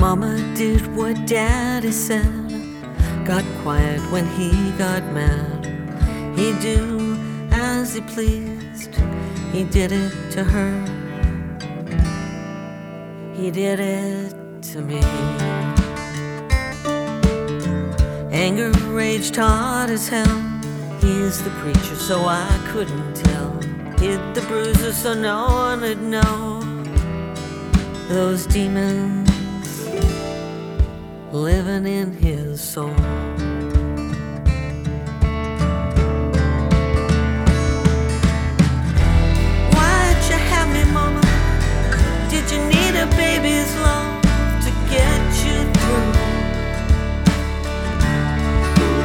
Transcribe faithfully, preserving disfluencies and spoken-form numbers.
Mama did what Daddy said, got quiet when he got mad. He'd do as he pleased, he did it to her, he did it to me. Anger raged hard as hell, he's the preacher so I couldn't tell. Hid the bruises so no one would know. Those demons living in his soul.